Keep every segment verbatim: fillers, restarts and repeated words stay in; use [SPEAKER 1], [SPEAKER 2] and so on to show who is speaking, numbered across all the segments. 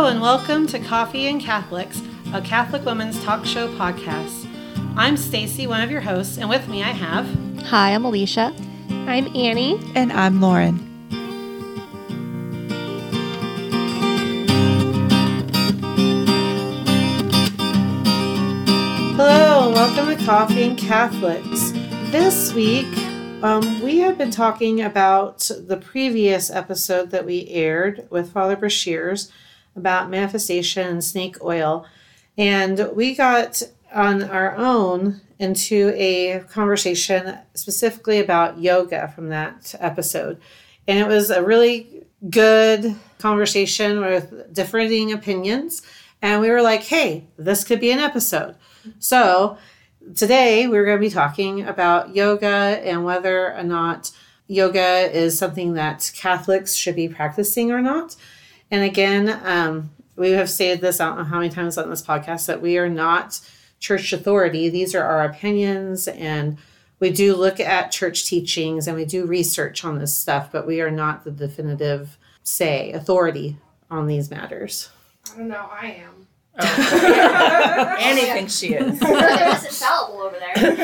[SPEAKER 1] Hello and welcome to Coffee and Catholics, a Catholic women's talk show podcast. I'm Stacy, one of your hosts, and with me I have...
[SPEAKER 2] Hi, I'm Alicia.
[SPEAKER 3] I'm Annie.
[SPEAKER 4] And I'm Lauren.
[SPEAKER 1] Hello and welcome to Coffee and Catholics. This week, um, we have been talking about the previous episode that we aired with Father Brashears about manifestation and snake oil. And we got on our own into a conversation specifically about yoga from that episode. And it was a really good conversation with differing opinions. And we were like, hey, this could be an episode. So today we're going to be talking about yoga and whether or not yoga is something that Catholics should be practicing or not. And again, um, we have stated this, I don't know how many times on this podcast, that we are not church authority. These are our opinions, and we do look at church teachings and we do research on this stuff, but we are not the definitive, say, authority on these matters.
[SPEAKER 3] I don't know, I am.
[SPEAKER 4] Oh. Annie thinks she is.
[SPEAKER 5] There's infallible over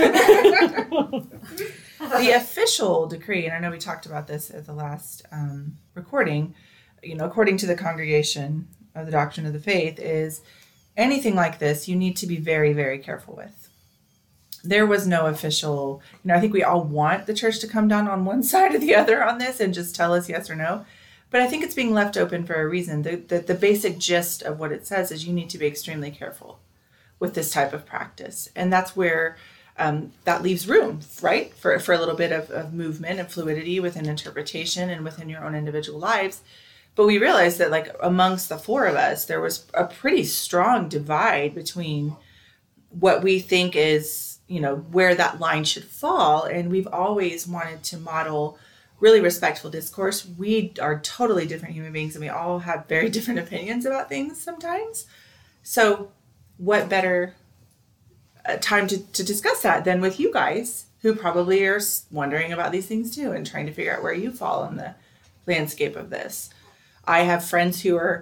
[SPEAKER 5] there.
[SPEAKER 4] The official decree, and I know we talked about this at the last um, recording, you know, according to the Congregation of the Doctrine of the Faith, is anything like this you need to be very, very careful with. There was no official, you know, I think we all want the church to come down on one side or the other on this and just tell us yes or no. But I think it's being left open for a reason. The, the, the basic gist of what it says is you need to be extremely careful with this type of practice. And that's where um, that leaves room, right, for, for a little bit of, of movement and fluidity within interpretation and within your own individual lives. But we realized that, like, amongst the four of us, there was a pretty strong divide between what we think is, you know, where that line should fall. And we've always wanted to model really respectful discourse. We are totally different human beings, and we all have very different opinions about things sometimes. So what better uh, time to, to discuss that than with you guys, who probably are wondering about these things too and trying to figure out where you fall in the landscape of this. I have friends who are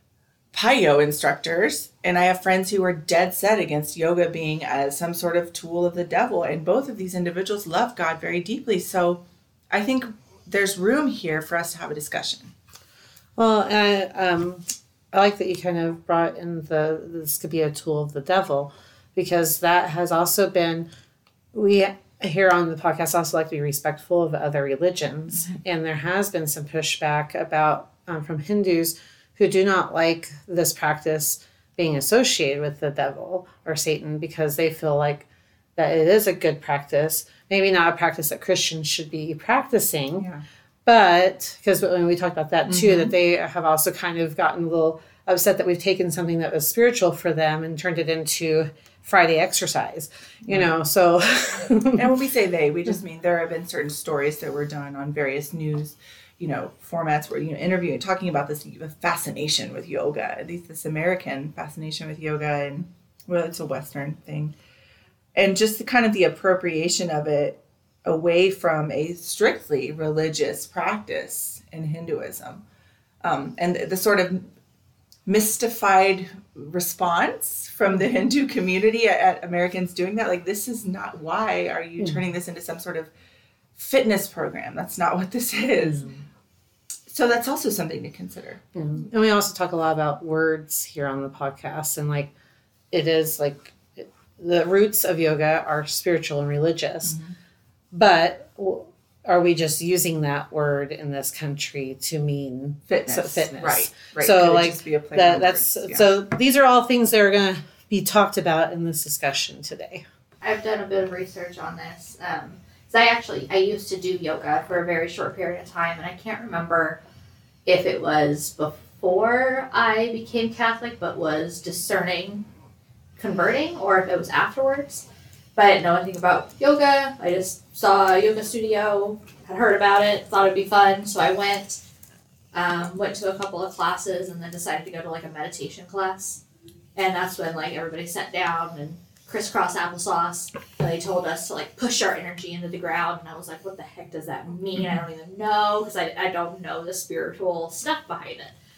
[SPEAKER 4] Payo instructors, and I have friends who are dead set against yoga being as some sort of tool of the devil. And both of these individuals love God very deeply. So I think there's room here for us to have a discussion.
[SPEAKER 1] Well, I, um, I like that you kind of brought in the, this could be a tool of the devil, because that has also been, we here on the podcast also like to be respectful of other religions. Mm-hmm. And there has been some pushback about um, from Hindus who do not like this practice being associated with the devil or Satan, because they feel like that it is a good practice. Maybe not a practice that Christians should be practicing, yeah. But because when we talked about that too, mm-hmm. that they have also kind of gotten a little upset that we've taken something that was spiritual for them and turned it into Friday exercise, you mm-hmm. know, so.
[SPEAKER 4] And when we say they, we just mean there have been certain stories that were done on various news, you know, formats where, you know, interviewing, talking about this fascination with yoga, at least this American fascination with yoga, and well, it's a Western thing. And just the kind of the appropriation of it away from a strictly religious practice in Hinduism. Um, and the, the sort of mystified response from the Hindu community at, at Americans doing that. Like, this is not, why are you mm. turning this into some sort of fitness program? That's not what this is. Mm. So that's also something to consider.
[SPEAKER 1] Mm. And we also talk a lot about words here on the podcast. And like, it is like, the roots of yoga are spiritual and religious, mm-hmm. but are we just using that word in this country to mean
[SPEAKER 4] fitness?
[SPEAKER 1] So, fitness,
[SPEAKER 4] right? Right.
[SPEAKER 1] So,
[SPEAKER 4] Could
[SPEAKER 1] like
[SPEAKER 4] just be a play
[SPEAKER 1] that,
[SPEAKER 4] on
[SPEAKER 1] that's
[SPEAKER 4] words? Yeah.
[SPEAKER 1] So these are all things that are going to be talked about in this discussion today.
[SPEAKER 5] I've done a bit of research on this. Um, so I actually I used to do yoga for a very short period of time, and I can't remember if it was before I became Catholic, but was discerning converting, or if it was afterwards. But I didn't know anything about yoga. I just saw a yoga studio, had heard about it, thought it'd be fun, so I went um, went to a couple of classes, and then decided to go to like a meditation class. And that's when like everybody sat down and crisscross applesauce, and they told us to like push our energy into the ground, and I was like, what the heck does that mean? I don't even know, because I, I don't know the spiritual stuff behind it.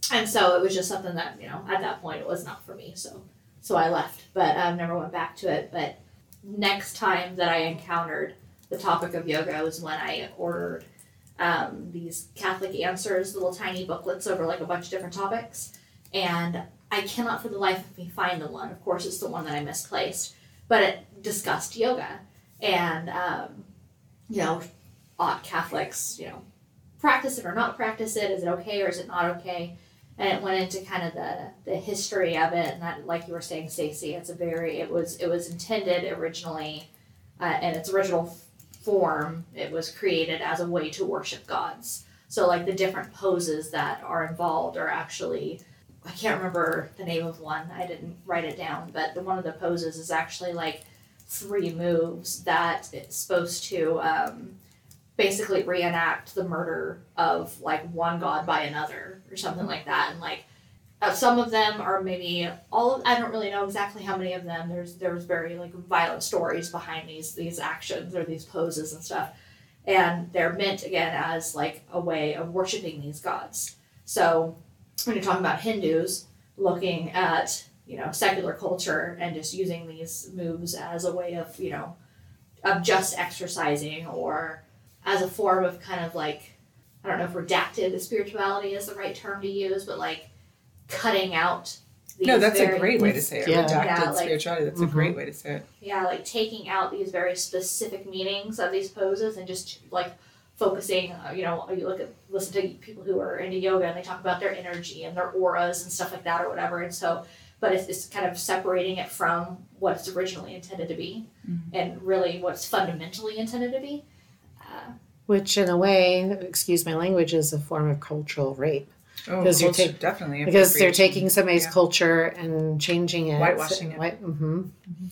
[SPEAKER 5] and so it was just something that, you know, at that point it was not for me. So, so I left, but I um, never went back to it. But next time that I encountered the topic of yoga was when I ordered um, these Catholic Answers, little tiny booklets over like a bunch of different topics. And I cannot for the life of me find the one. Of course, it's the one that I misplaced, but it discussed yoga and, um, you know, ought Catholics, you know, practice it or not practice it? Is it okay or is it not okay? And it went into kind of the, the history of it, and that, like you were saying, Stacey, it's a very it was it was intended originally, uh, in its original form, it was created as a way to worship gods. So like the different poses that are involved are actually, I can't remember the name of one. I didn't write it down, but the one of the poses is actually like three moves that it's supposed to um, basically reenact the murder of like one god by another or something like that. And like uh, some of them are maybe all of, I don't really know exactly how many of them. There's there was very like violent stories behind these these actions or these poses and stuff. And they're meant again as like a way of worshiping these gods. So when you're talking about Hindus looking at, you know, secular culture and just using these moves as a way of, you know, of just exercising or as a form of kind of like, I don't know if redacted spirituality is the right term to use, but like cutting out these
[SPEAKER 4] No, that's
[SPEAKER 5] very,
[SPEAKER 4] a great way to say it.
[SPEAKER 1] Yeah.
[SPEAKER 4] Redacted
[SPEAKER 5] Yeah, like-
[SPEAKER 4] spirituality. That's
[SPEAKER 1] Mhm.
[SPEAKER 4] a great way to say it.
[SPEAKER 5] yeah, like taking out these very specific meanings of these poses and just like focusing, uh, you know, you look at, listen to people who are into yoga and they talk about their energy and their auras and stuff like that or whatever. And so, but it's, it's kind of separating it from what it's originally intended to be
[SPEAKER 4] Mhm.
[SPEAKER 5] and really what's fundamentally intended to be. Uh,
[SPEAKER 1] Which, in a way, excuse my language, is a form of cultural rape.
[SPEAKER 4] Oh,
[SPEAKER 1] Because you're
[SPEAKER 4] culture,
[SPEAKER 1] ta-
[SPEAKER 4] definitely.
[SPEAKER 1] Because they're
[SPEAKER 4] appropriation.
[SPEAKER 1] taking somebody's
[SPEAKER 4] Yeah.
[SPEAKER 1] culture and changing it.
[SPEAKER 4] Whitewashing it.
[SPEAKER 1] White, mm-hmm.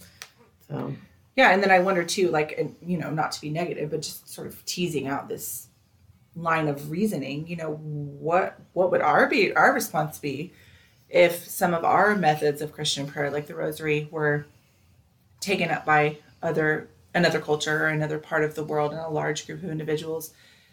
[SPEAKER 1] So,
[SPEAKER 4] Yeah, and then I wonder too, like, and, you know, not to be negative, but just sort of teasing out this line of reasoning. You know, what what would our be our response be if some of our methods of Christian prayer, like the Rosary, were taken up by other another culture or another part of the world and a large group of individuals,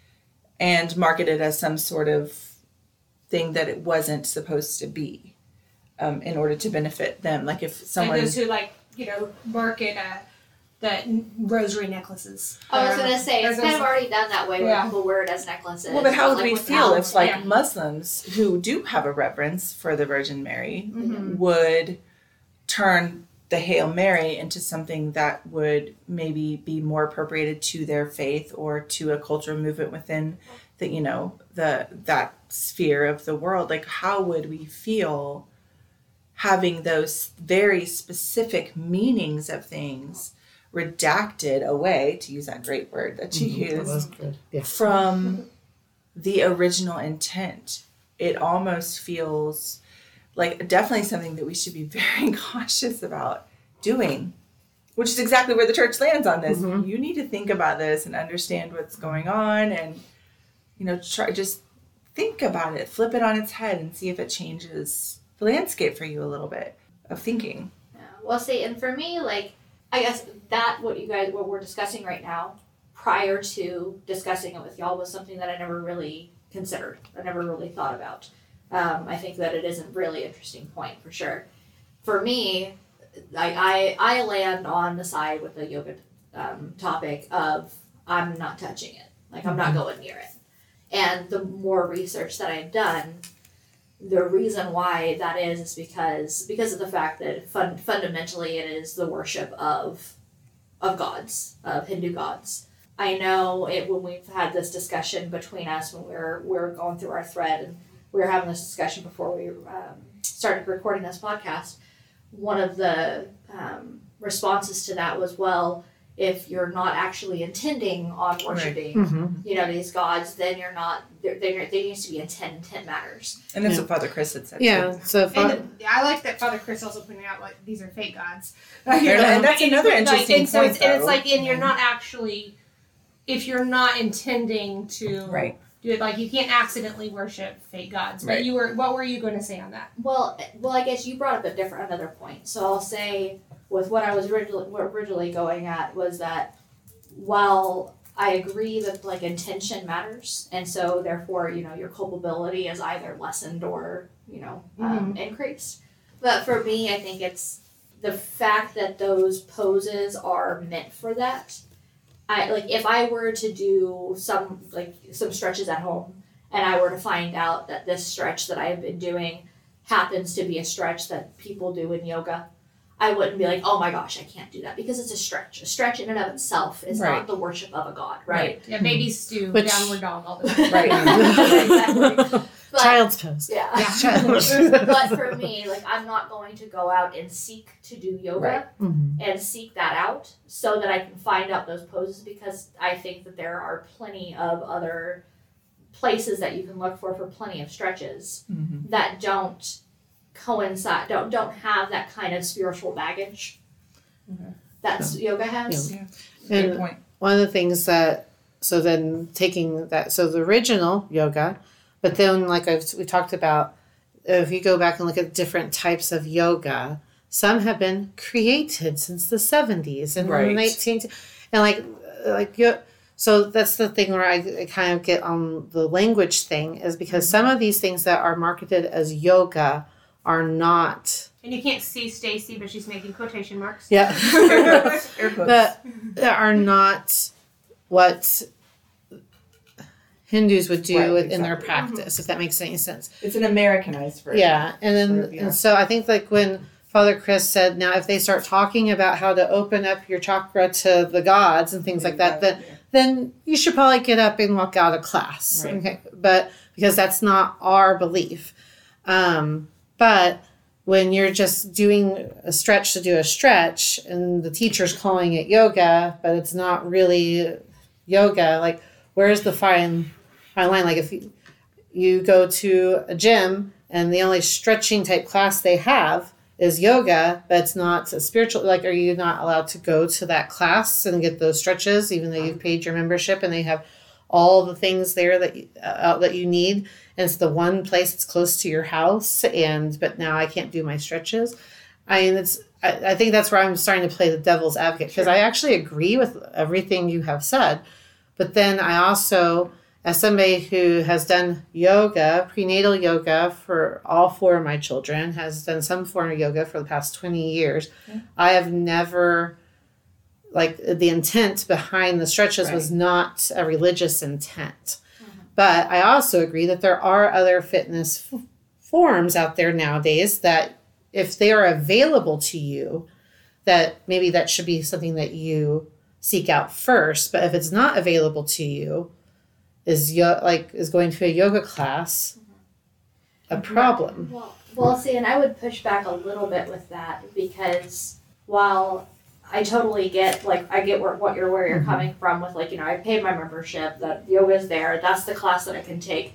[SPEAKER 4] and marketed as some sort of thing that it wasn't supposed to be, um, in order to benefit them. Like if someone.
[SPEAKER 3] Like those who like, you know, market uh, the n- rosary necklaces.
[SPEAKER 5] I was
[SPEAKER 3] They're-
[SPEAKER 5] gonna say it's
[SPEAKER 3] they're
[SPEAKER 5] kind of
[SPEAKER 3] those-
[SPEAKER 5] already done that way
[SPEAKER 3] Yeah.
[SPEAKER 5] when people wear it as necklaces.
[SPEAKER 4] Well, but how would
[SPEAKER 5] like
[SPEAKER 4] we
[SPEAKER 5] without-
[SPEAKER 4] feel if, like,
[SPEAKER 3] yeah.
[SPEAKER 4] Muslims who do have a reverence for the Virgin Mary
[SPEAKER 3] Mhm.
[SPEAKER 4] would turn the Hail Mary into something that would maybe be more appropriated to their faith or to a cultural movement within the, you know, the that sphere of the world? Like, how would we feel having those very specific meanings of things redacted away, to use that great word that you
[SPEAKER 1] mhm, that
[SPEAKER 4] used,
[SPEAKER 1] was good. Yeah.
[SPEAKER 4] from the original intent? It almost feels like definitely something that we should be very cautious about doing, which is exactly where the church lands on this.
[SPEAKER 1] Mhm.
[SPEAKER 4] You need to think about this and understand what's going on, and, you know, try just think about it, flip it on its head, and see if it changes the landscape for you a little bit of thinking.
[SPEAKER 5] Yeah. Well, see, and for me, like, I guess that what you guys, what we're discussing right now, prior to discussing it with y'all, was something that I never really considered. I never really thought about. Um, I think that it is a really interesting point for sure. For me, I I, I land on the side with the yoga um, topic of I'm not touching it. Like, I'm not going near it. And the more research that I've done, the reason why that is is because because of the fact that fun, fundamentally it is the worship of of gods, of Hindu gods. I know it when we've had this discussion between us when we were we were going through our thread, and we were having this discussion before we um, started recording this podcast. One of the um, responses to that was, well, if you're not actually intending on worshiping,
[SPEAKER 1] Mhm.
[SPEAKER 5] you know, these gods, then you're not. There, there, there needs to be intent. Intent matters.
[SPEAKER 4] And that's
[SPEAKER 1] Yeah.
[SPEAKER 4] what Father Chris had said.
[SPEAKER 1] Yeah.
[SPEAKER 4] too.
[SPEAKER 1] So, if I,
[SPEAKER 3] And I like that Father Chris also pointed out like these are fake gods.
[SPEAKER 4] And-
[SPEAKER 3] You know,
[SPEAKER 4] and that's
[SPEAKER 3] like,
[SPEAKER 4] another
[SPEAKER 3] like,
[SPEAKER 4] interesting
[SPEAKER 3] and so
[SPEAKER 4] point,
[SPEAKER 3] it's, and it's
[SPEAKER 4] though.
[SPEAKER 3] like, and you're not actually, if you're not intending to
[SPEAKER 4] Right.
[SPEAKER 3] do it, like you can't accidentally worship fake gods. But
[SPEAKER 4] Right.
[SPEAKER 3] you were, what were you going to say on that?
[SPEAKER 5] Well, well, I guess you brought up a different another point. So I'll say with what I was originally, what originally going at was that while I agree that like intention matters, and so therefore, you know, your culpability is either lessened or, you know, um,
[SPEAKER 1] Mhm.
[SPEAKER 5] increased. But for me, I think it's the fact that those poses are meant for that. I like if I were to do some like some stretches at home, and I were to find out that this stretch that I have been doing happens to be a stretch that people do in yoga, I wouldn't be like, oh my gosh, I can't do that, because it's a stretch. A stretch in and of itself is
[SPEAKER 4] Right.
[SPEAKER 5] not the worship of a god, right?
[SPEAKER 3] Yeah, baby stew,
[SPEAKER 1] Which-
[SPEAKER 3] downward dog all the time.
[SPEAKER 4] Right.
[SPEAKER 5] Exactly. But,
[SPEAKER 1] Child's pose.
[SPEAKER 5] yeah.
[SPEAKER 3] Yeah.
[SPEAKER 5] But for me, like, I'm not going to go out and seek to do yoga
[SPEAKER 4] Right.
[SPEAKER 1] Mhm.
[SPEAKER 5] and seek that out so that I can find out those poses, because I think that there are plenty of other places that you can look for for plenty of stretches
[SPEAKER 4] Mm-hmm.
[SPEAKER 5] that don't coincide, don't don't have that kind of spiritual baggage
[SPEAKER 4] Okay.
[SPEAKER 5] that yoga has.
[SPEAKER 4] Yeah.
[SPEAKER 1] And
[SPEAKER 4] Good point.
[SPEAKER 1] one of the things that, so then taking that, so the original yoga, but then like I've, we talked about, if you go back and look at different types of yoga, some have been created since the seventies and
[SPEAKER 4] Right.
[SPEAKER 1] the nineteen, and like, like, yo- so that's the thing where I, I kind of get on the language thing, is because some of these things that are marketed as yoga are not,
[SPEAKER 3] And you can't see Stacy, but she's making quotation marks.
[SPEAKER 1] yeah.
[SPEAKER 4] Air quotes. Air quotes.
[SPEAKER 1] But that are not what Hindus would do
[SPEAKER 4] Right,
[SPEAKER 1] with in their
[SPEAKER 4] exactly.
[SPEAKER 1] practice, if that makes any sense.
[SPEAKER 4] It's an Americanized version.
[SPEAKER 1] Yeah, and then
[SPEAKER 4] Sort of, yeah.
[SPEAKER 1] and so I think like when Father Chris said, now if they start talking about how to open up your chakra to the gods and things like that, then then you should probably get up and walk out of class.
[SPEAKER 4] Right.
[SPEAKER 1] Okay, but because that's not our belief. Um, but when you're just doing a stretch to do a stretch and the teacher's calling it yoga, but it's not really yoga, like where's the fine fine line? Like if you, you go to a gym and the only stretching type class they have is yoga, but it's not a spiritual, like are you not allowed to go to that class and get those stretches even though you've paid your membership and they have all the things there that you, uh, that you need, and it's the one place that's close to your house, and but now I can't do my stretches. I mean, it's I, I think that's where I'm starting to play the devil's advocate, because I actually agree with everything you have said, but then I also, as somebody who has done yoga, prenatal yoga for all four of my children, has done some form of yoga for the past twenty years,
[SPEAKER 4] Yeah.
[SPEAKER 1] I have never, like the intent behind the stretches was
[SPEAKER 4] Right.
[SPEAKER 1] not a religious intent. But I also agree that there are other fitness f- forms out there nowadays that if they are available to you, that maybe that should be something that you seek out first. But if it's not available to you, is yo- like is going to a yoga class a problem?
[SPEAKER 5] Well, well, see, and I would push back a little bit with that, because while I totally get, like, I get where, what you're, where you're
[SPEAKER 1] Mhm.
[SPEAKER 5] coming from with, like, you know, I paid my membership, that yoga's there, that's the class that I can take.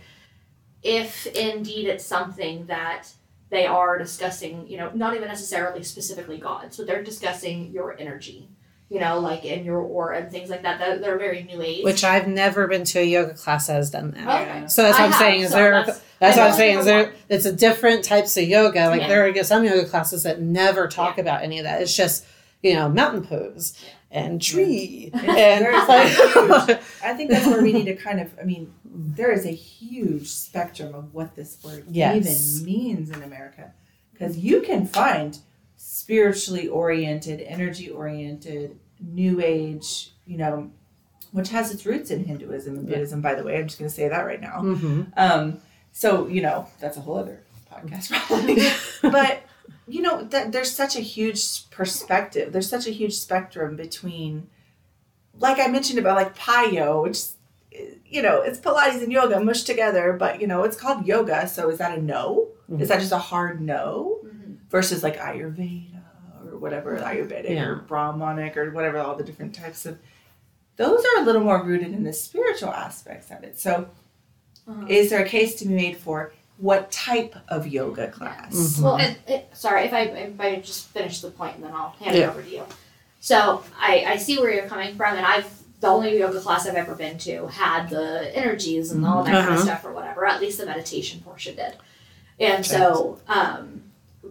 [SPEAKER 5] If indeed it's something that they are discussing, you know, not even necessarily specifically God, so they're discussing your energy, you know, like in your aura and things like that, that they're very new age.
[SPEAKER 1] Which I've never been to a yoga class that has done that.
[SPEAKER 5] Okay.
[SPEAKER 1] So that's
[SPEAKER 5] I
[SPEAKER 1] what I'm
[SPEAKER 5] have,
[SPEAKER 1] saying. Is
[SPEAKER 5] so
[SPEAKER 1] there?
[SPEAKER 5] that's-
[SPEAKER 1] That's
[SPEAKER 5] I
[SPEAKER 1] what I'm
[SPEAKER 5] know
[SPEAKER 1] saying. Is
[SPEAKER 5] number
[SPEAKER 1] there? It's a different types of yoga. Like
[SPEAKER 5] Yeah.
[SPEAKER 1] there are some yoga classes that never talk about any of that. It's just you know mountain pose and tree and
[SPEAKER 4] There's
[SPEAKER 1] like,
[SPEAKER 4] huge- I think that's where we need to kind of, I mean, there is a huge spectrum of what this word
[SPEAKER 1] Yes.
[SPEAKER 4] even means in America. Because you can find spiritually oriented, energy oriented, new age, you know, which has its roots in Hinduism and
[SPEAKER 1] Yeah.
[SPEAKER 4] Buddhism, by the way. I'm just going to say that right now.
[SPEAKER 1] hmm
[SPEAKER 4] Um, so, you know, that's a whole other podcast probably. But, you know, that there's such a huge perspective. There's such a huge spectrum between, like I mentioned about like Payo, which, you know, it's Pilates and yoga mushed together, but, you know, it's called yoga. So is that a no?
[SPEAKER 1] Mhm.
[SPEAKER 4] Is that just a hard no?
[SPEAKER 5] Mhm.
[SPEAKER 4] Versus like Ayurveda or whatever, Ayurvedic
[SPEAKER 1] Yeah.
[SPEAKER 4] or Brahmanic or whatever, all the different types of, those are a little more rooted in the spiritual aspects of it. So
[SPEAKER 5] Uh-huh.
[SPEAKER 4] is there a case to be made for what type of yoga class?
[SPEAKER 1] Mhm.
[SPEAKER 5] Well, it, it, sorry, if I, if I just finish the point and then I'll hand it
[SPEAKER 1] Yeah.
[SPEAKER 5] over to you. So I, I see where you're coming from, and I've, the only yoga class I've ever been to had the energies and all that kind of
[SPEAKER 1] Uh-huh.
[SPEAKER 5] stuff or whatever, at least the meditation portion did. And so, um,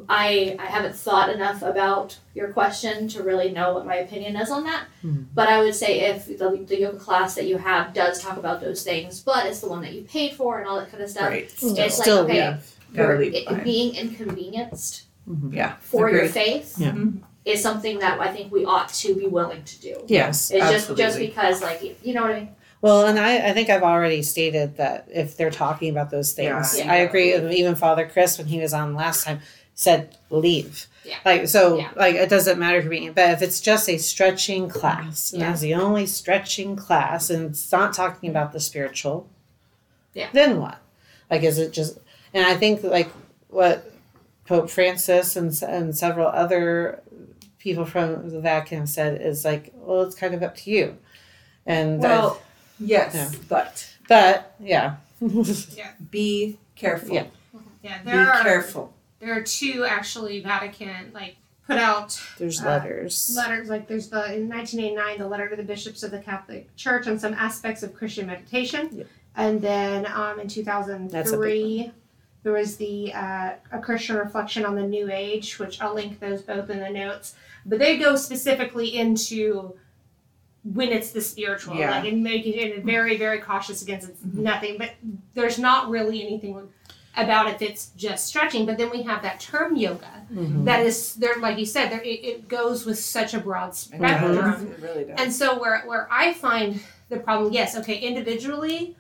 [SPEAKER 5] I I haven't thought enough about your question to really know what my opinion is on that.
[SPEAKER 1] Hmm.
[SPEAKER 5] But I would say if the, the yoga class that you have does talk about those things, but it's the one that you paid for and all that kind of stuff.
[SPEAKER 4] Right.
[SPEAKER 5] It's
[SPEAKER 4] Still,
[SPEAKER 5] like
[SPEAKER 1] Still
[SPEAKER 5] okay,
[SPEAKER 1] leave.
[SPEAKER 4] gotta
[SPEAKER 5] we're-
[SPEAKER 4] leave it
[SPEAKER 5] it,
[SPEAKER 4] behind.
[SPEAKER 5] being inconvenienced
[SPEAKER 1] Mhm.
[SPEAKER 4] Yeah.
[SPEAKER 5] for your
[SPEAKER 4] Agreed.
[SPEAKER 5] faith
[SPEAKER 1] Yeah.
[SPEAKER 4] Mhm.
[SPEAKER 5] is something that I think we ought to be willing to do.
[SPEAKER 1] Yes.
[SPEAKER 5] It's just just
[SPEAKER 4] Absolutely.
[SPEAKER 5] because like you know what I mean.
[SPEAKER 1] Well, and I, I think I've already stated that if they're talking about those things,
[SPEAKER 5] Yeah.
[SPEAKER 1] I agree. And even Father Chris, when he was on last time, said leave.
[SPEAKER 5] Yeah.
[SPEAKER 1] Like, so,
[SPEAKER 5] Yeah.
[SPEAKER 1] like, it doesn't matter if you're being, but if it's just a stretching class, and
[SPEAKER 5] Yeah.
[SPEAKER 1] that's the only stretching class, and it's not talking about the spiritual,
[SPEAKER 5] Yeah.
[SPEAKER 1] then what? Like, is it just, and I think, like, what Pope Francis and, and several other people from the Vatican have said is like, well, it's kind of up to you. And, uh,
[SPEAKER 4] Well, yes,
[SPEAKER 1] Yeah.
[SPEAKER 4] but
[SPEAKER 1] but, yeah.
[SPEAKER 4] be careful.
[SPEAKER 1] Yeah.
[SPEAKER 3] Yeah,
[SPEAKER 4] Be
[SPEAKER 3] there are
[SPEAKER 4] careful.
[SPEAKER 3] there are two actually Vatican like put out
[SPEAKER 1] There's
[SPEAKER 3] Uh,
[SPEAKER 1] letters.
[SPEAKER 3] letters. Like there's the in nineteen eighty-nine the letter to the bishops of the Catholic Church on some aspects of Christian meditation,
[SPEAKER 1] Yeah.
[SPEAKER 3] and then um, in two thousand
[SPEAKER 1] That's a big
[SPEAKER 3] three there was the uh, a Christian reflection on the New Age, which I'll link those both in the notes. But they go specifically into when it's the spiritual,
[SPEAKER 4] Yeah.
[SPEAKER 3] like and making it very very cautious against it's
[SPEAKER 4] Mhm.
[SPEAKER 3] nothing. But there's not really anything about if it's just stretching. But then we have that term yoga.
[SPEAKER 1] Mhm.
[SPEAKER 3] That is there, like you said, there it, it goes with such a broad
[SPEAKER 4] It
[SPEAKER 3] spectrum.
[SPEAKER 4] does. It really does.
[SPEAKER 3] And so where where I find the problem, yes, okay, individually,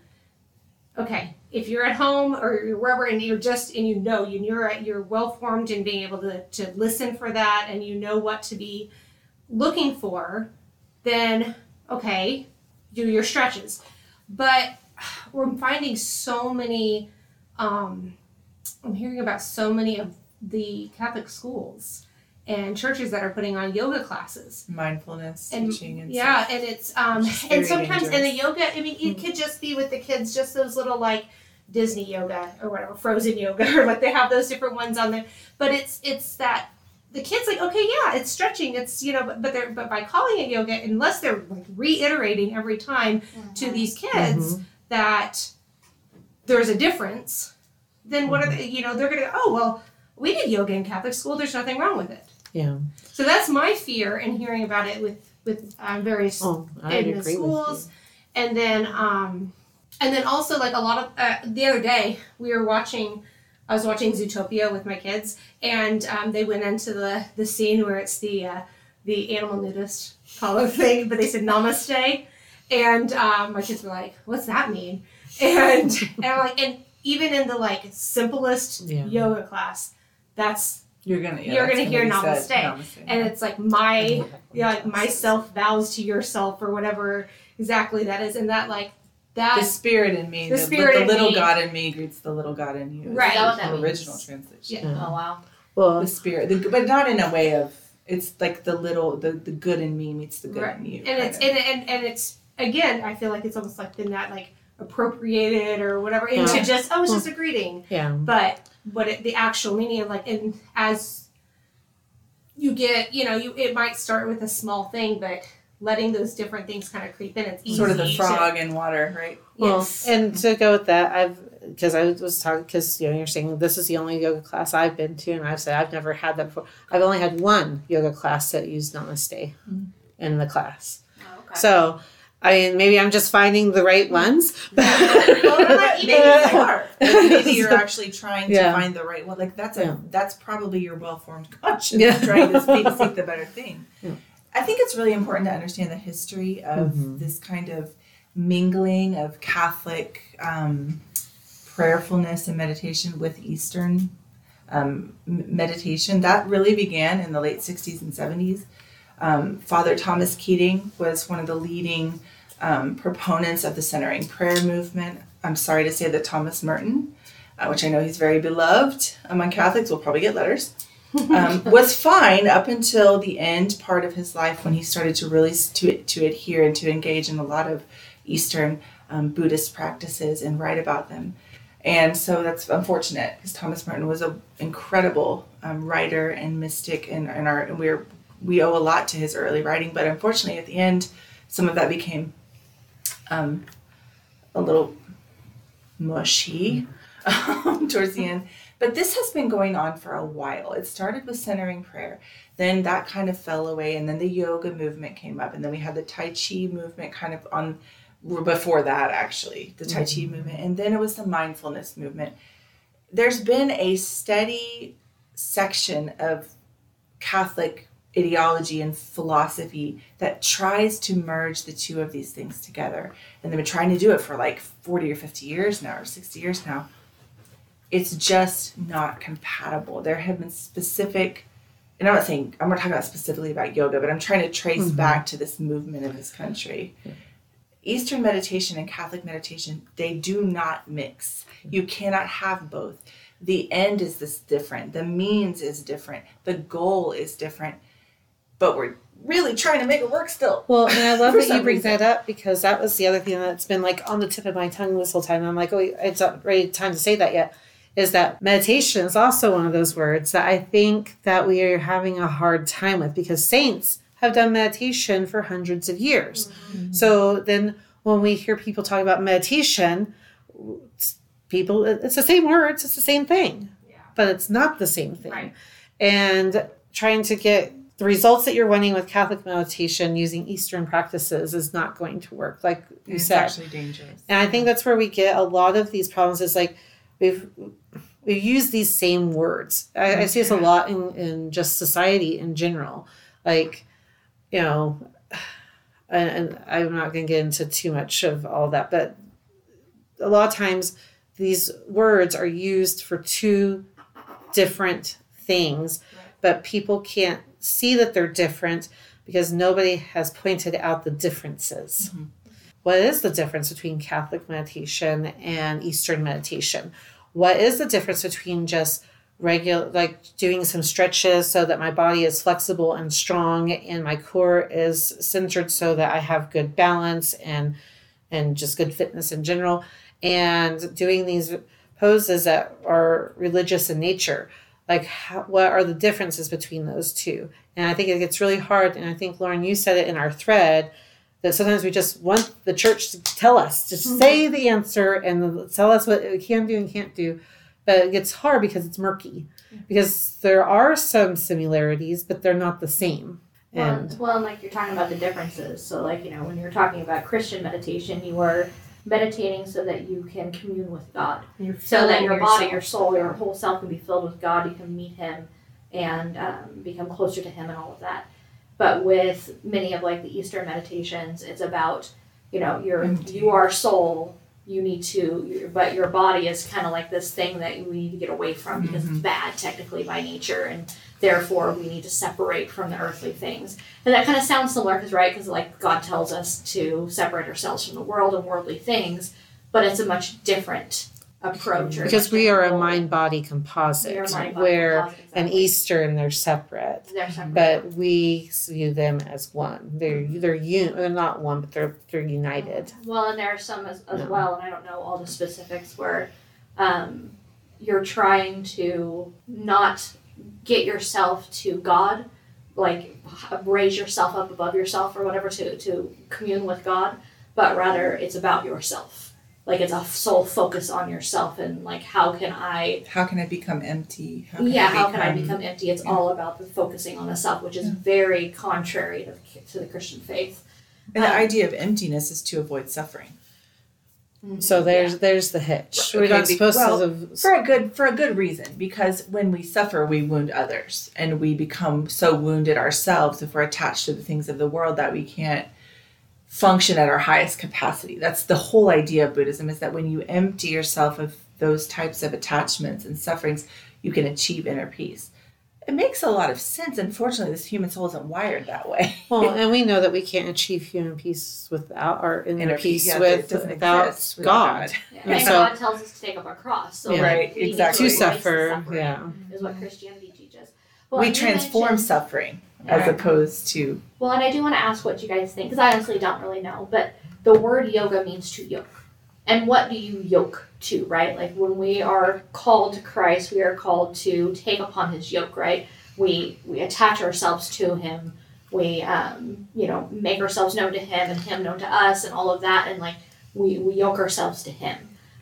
[SPEAKER 3] okay, if you're at home or you're wherever and you're just and you know you you're you're well formed in being able to to listen for that and you know what to be looking for, then okay, do your stretches. But we're finding so many. Um, I'm hearing about so many of the Catholic schools and churches that are putting on yoga classes.
[SPEAKER 4] Mindfulness,
[SPEAKER 3] And
[SPEAKER 4] teaching, and
[SPEAKER 3] yeah,
[SPEAKER 4] stuff.
[SPEAKER 3] and it's um
[SPEAKER 4] Which is
[SPEAKER 3] and
[SPEAKER 4] very
[SPEAKER 3] sometimes in the
[SPEAKER 4] dangerous.
[SPEAKER 3] yoga, I mean, it could just be with the kids, just those little like Disney yoga or whatever, Frozen yoga, or like they have those different ones on there. But it's it's that the kids like, okay, yeah, it's stretching, it's you know, but but they're but by calling it yoga, unless they're like reiterating every time to these kids
[SPEAKER 1] Mhm.
[SPEAKER 3] that there's a difference, then what are they? You know, they're gonna oh well, we did yoga in Catholic school. There's nothing wrong with it.
[SPEAKER 1] Yeah.
[SPEAKER 3] So that's my fear in hearing about it with with um, various
[SPEAKER 1] Oh, I
[SPEAKER 3] in the
[SPEAKER 1] agree
[SPEAKER 3] schools,
[SPEAKER 1] with
[SPEAKER 3] and then um, and then also like a lot of uh, the other day we were watching. I was watching Zootopia with my kids, and um, they went into the the scene where it's the uh, the animal nudist collar thing, but they said namaste, and um, my kids were like, "What's that mean?" And and I'm like, and even in the like simplest
[SPEAKER 1] Yeah.
[SPEAKER 3] yoga class, that's
[SPEAKER 4] You're gonna yeah,
[SPEAKER 3] you're
[SPEAKER 4] that's
[SPEAKER 3] gonna hear
[SPEAKER 4] be
[SPEAKER 3] namaste.
[SPEAKER 4] said. Namaste.
[SPEAKER 3] and it's like my yeah, like myself vows to yourself or whatever exactly that is, and that like that
[SPEAKER 4] the spirit in me,
[SPEAKER 3] The
[SPEAKER 4] the,
[SPEAKER 3] spirit
[SPEAKER 4] the
[SPEAKER 3] in
[SPEAKER 4] little
[SPEAKER 3] me.
[SPEAKER 4] God in me greets the little God in you.
[SPEAKER 3] Right.
[SPEAKER 5] Is that what
[SPEAKER 4] The
[SPEAKER 5] that means?
[SPEAKER 4] original translation.
[SPEAKER 3] Yeah.
[SPEAKER 1] Yeah.
[SPEAKER 5] Oh wow.
[SPEAKER 1] Well,
[SPEAKER 4] The spirit, the, but not in a way of it's like the little the, the good in me meets the good
[SPEAKER 3] Right.
[SPEAKER 4] in you.
[SPEAKER 3] and
[SPEAKER 4] kind
[SPEAKER 3] it's
[SPEAKER 4] of.
[SPEAKER 3] and, and and it's again I feel like it's almost like been that like appropriated or whatever into
[SPEAKER 1] Yeah.
[SPEAKER 3] just oh it's just a greeting,
[SPEAKER 1] yeah.
[SPEAKER 3] but what it, the actual meaning of like and as you get you know you it might start with a small thing, but letting those different things kind of creep in, it's easy
[SPEAKER 4] sort of the
[SPEAKER 3] to-
[SPEAKER 4] frog in water, right?
[SPEAKER 1] Well,
[SPEAKER 3] yes.
[SPEAKER 1] and to go with that, I've because I was talking because you know you're saying this is the only yoga class I've been to, and I've said I've never had that before. I've only had one yoga class that used Namaste
[SPEAKER 4] Mhm.
[SPEAKER 1] in the class.
[SPEAKER 5] Oh, okay.
[SPEAKER 1] So, I mean, maybe I'm just finding the right ones.
[SPEAKER 3] Well,
[SPEAKER 4] Maybe you are. Like, maybe you're actually trying to
[SPEAKER 1] Yeah.
[SPEAKER 4] find the right one. Like that's a
[SPEAKER 1] Yeah.
[SPEAKER 4] that's probably your well formed conscience
[SPEAKER 1] Yeah.
[SPEAKER 4] trying to speak, seek the better thing.
[SPEAKER 1] Yeah.
[SPEAKER 4] I think it's really important to understand the history of
[SPEAKER 1] Mhm.
[SPEAKER 4] this kind of mingling of Catholic um, prayerfulness and meditation with Eastern um, m- meditation. That really began in the late sixties and seventies. Um, Father Thomas Keating was one of the leading um, proponents of the centering prayer movement. I'm sorry to say that Thomas Merton, uh, which I know he's very beloved among Catholics, will probably get letters, um, was fine up until the end part of his life when he started to really s- to, to adhere and to engage in a lot of Eastern um, Buddhist practices and write about them. And so that's unfortunate because Thomas Merton was an incredible um, writer and mystic, and, and, our, and we're, we owe a lot to his early writing. But unfortunately, at the end, some of that became um, a little mushy. um, towards the end. But this has been going on for a while. It started with centering prayer. Then that kind of fell away. And then the yoga movement came up. And then we had the Tai Chi movement kind of on before that, actually, the Tai Chi movement. And then it was the mindfulness movement. There's been a steady section of Catholic ideology and philosophy that tries to merge the two of these things together. And they've been trying to do it for like forty or fifty years now, or sixty years now. It's just not compatible. There have been specific, and I'm not saying, I'm not talking about specifically about yoga, but I'm trying to trace mm-hmm. back to this movement in this country. Yeah. Eastern meditation and Catholic meditation, they do not mix. You cannot have both. The end is this different. The means is different. The goal is different. But we're really trying to make it work still.
[SPEAKER 1] Well, and I love that you bring reason. that up, because that was the other thing that's been like on the tip of my tongue this whole time. I'm like, oh, it's not ready time to say that yet. Is that meditation is also one of those words that I think that we are having a hard time with, because saints have done meditation for hundreds of years. Mm-hmm. So then when we hear people talk about meditation, people, it's the same words, it's the same thing, yeah. but it's not the same thing.
[SPEAKER 3] Right.
[SPEAKER 1] And trying to get the results that you're wanting with Catholic meditation using Eastern practices is not going to work, like you
[SPEAKER 4] it's
[SPEAKER 1] said.
[SPEAKER 4] It's actually dangerous.
[SPEAKER 1] And I think that's where we get a lot of these problems is like we've we've used these same words. I, I see this a lot in, in just society in general. Like, you know, and, and I'm not going to get into too much of all that, but a lot of times these words are used for two different things, but people can't see that they're different because nobody has pointed out the differences. Mm-hmm. What is the difference between Catholic meditation and Eastern meditation? What is the difference between just regular, like doing some stretches so that my body is flexible and strong and my core is centered so that I have good balance and and just good fitness in general, and doing these poses that are religious in nature? Like, how, what are the differences between those two? And I think it gets really hard. And I think, Lauren, you said it in our thread, that sometimes we just want the church to tell us, to mm-hmm. say the answer and tell us what we can do and can't do. But it gets hard because it's murky. Because there are some similarities, but they're not the same.
[SPEAKER 5] Well,
[SPEAKER 1] and
[SPEAKER 5] well, and like you're talking about the differences. So like, you know, when you're talking about Christian meditation, you are meditating so that you can commune with God.
[SPEAKER 3] You're
[SPEAKER 5] so that your
[SPEAKER 3] yourself.
[SPEAKER 5] body, your soul, your whole self can be filled with God. You can meet Him and um, become closer to Him and all of that. But with many of like the Eastern meditations, it's about, you know, your you are soul. You need to, but your body is kind of like this thing that we need to get away from because mm-hmm. it's bad technically by nature, and therefore we need to separate from the earthly things. And that kind of sounds similar, because right, because like God tells us to separate ourselves from the world and worldly things, but it's a much different approach. Or
[SPEAKER 1] because we are a mind-body composite, mind-body where composite, exactly. an Eastern they're separate,
[SPEAKER 5] they're separate,
[SPEAKER 1] but we view them as one. They're they're un- they're not one, but they're they're united.
[SPEAKER 5] Well, and there are some as, as
[SPEAKER 1] no.
[SPEAKER 5] well, and I don't know all the specifics where um, you're trying to not get yourself to God, like raise yourself up above yourself or whatever to to commune with God, but rather it's about yourself. Like it's a sole focus on yourself, and like how can I
[SPEAKER 4] how can I become empty? How can
[SPEAKER 5] yeah,
[SPEAKER 4] I
[SPEAKER 5] how
[SPEAKER 4] become,
[SPEAKER 5] can I become empty? It's yeah. all about the focusing on the self, which is yeah. very contrary to the, to the Christian faith.
[SPEAKER 4] And
[SPEAKER 5] um,
[SPEAKER 4] the idea of emptiness is to avoid suffering.
[SPEAKER 1] Mm-hmm. So there's yeah. there's the hitch.
[SPEAKER 4] Okay,
[SPEAKER 1] We're not supposed
[SPEAKER 4] well,
[SPEAKER 1] to
[SPEAKER 4] for a good for a good reason, because when we suffer, we wound others, and we become so wounded ourselves if we're attached to the things of the world that we can't function at our highest capacity. That's the whole idea of Buddhism, is that when you empty yourself of those types of attachments and sufferings, you can achieve inner peace. It makes a lot of sense. Unfortunately, this human soul isn't wired that way.
[SPEAKER 1] Well, and we know that we can't achieve human peace without our inner,
[SPEAKER 4] inner
[SPEAKER 1] peace,
[SPEAKER 4] peace yeah,
[SPEAKER 1] with
[SPEAKER 4] without,
[SPEAKER 1] without God.
[SPEAKER 5] God. Yeah. And, and
[SPEAKER 1] so,
[SPEAKER 5] God tells us to take up our cross. So
[SPEAKER 1] yeah.
[SPEAKER 4] right,
[SPEAKER 5] we
[SPEAKER 4] exactly.
[SPEAKER 5] need
[SPEAKER 1] to suffer, yeah,
[SPEAKER 5] is what Christianity teaches. Well,
[SPEAKER 4] we transform suffering yeah. as opposed to.
[SPEAKER 5] Well, and I do want to ask what you guys think, because I honestly don't really know, but the word yoga means to yoke. And what do you yoke to, right? Like when we are called to Christ, we are called to take upon His yoke, right? We we attach ourselves to Him. We, um, you know, make ourselves known to Him and Him known to us and all of that. And like we, we yoke ourselves to Him.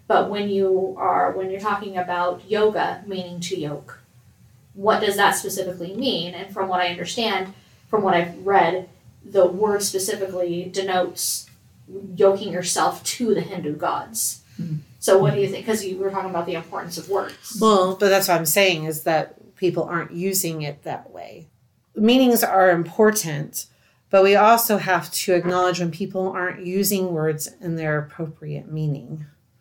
[SPEAKER 5] But when you are when you're talking about yoga, meaning to yoke, what does that specifically mean? And from what I understand, from what I've read, the word specifically denotes yoking yourself to the Hindu gods. Mm-hmm. So what do you think? Because you were talking about the importance of words.
[SPEAKER 1] Well, but that's what I'm saying is that people aren't using it that way. Meanings are important, but we also have to acknowledge when people aren't using words in their appropriate meaning.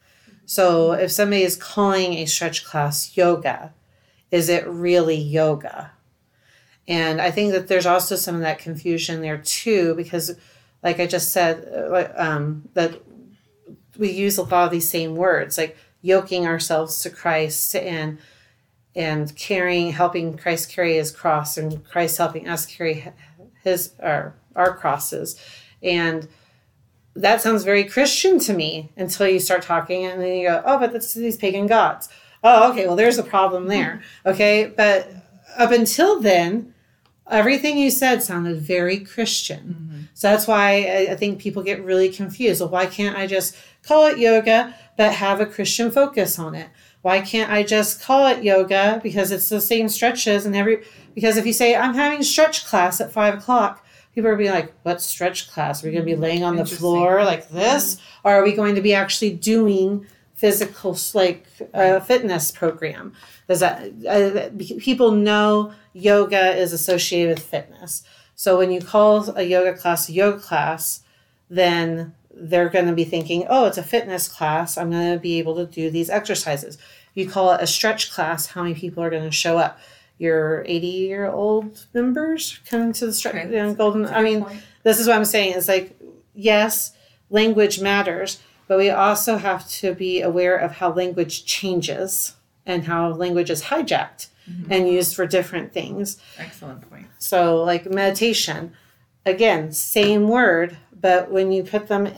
[SPEAKER 1] So if somebody is calling a stretch class yoga, is it really yoga? And I think that there's also some of that confusion there too, because like I just said, um, that we use a lot of these same words, like yoking ourselves to Christ and and carrying, helping Christ carry his cross, and Christ helping us carry his our, our crosses. And that sounds very Christian to me until you start talking and then you go, oh, but that's these pagan gods. Oh, okay, well, there's a problem there. Okay, but up until then, everything you said sounded very Christian. Mm-hmm. So that's why I, I think people get really confused. Well, why can't I just call it yoga, but have a Christian focus on it? Why can't I just call it yoga because it's the same stretches and every, because if you say, I'm having stretch class at five o'clock, people are be like, what stretch class? Are we going to be laying on the floor like this? Or are we going to be actually doing physical, like, uh, fitness program? Does that, uh, people know yoga is associated with fitness. So when you call a yoga class a yoga class, then they're going to be thinking, oh, it's a fitness class. I'm going to be able to do these exercises. You call it a stretch class, how many people are going to show up? Your eighty-year-old members coming to the stretch, okay. you know, golden. I mean, point. This is what I'm saying. It's like, yes, language matters, but we also have to be aware of how language changes and how language is hijacked mm-hmm. and used for different things.
[SPEAKER 4] Excellent point.
[SPEAKER 1] So like meditation, again, same word, but when you put them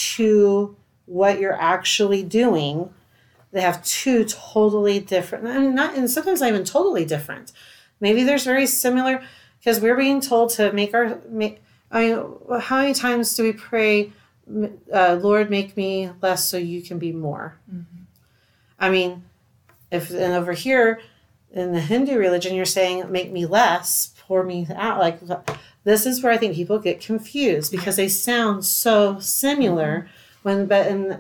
[SPEAKER 1] into what you're actually doing, they have two totally different, and not, and sometimes not even totally different. Maybe there's very similar, because we're being told to make our, make, I mean, how many times do we pray, uh, Lord, make me less so you can be more? Mm-hmm. I mean, if, and over here in the Hindu religion, you're saying, make me less, pour me out. Like, this is where I think people get confused because they sound so similar when, but in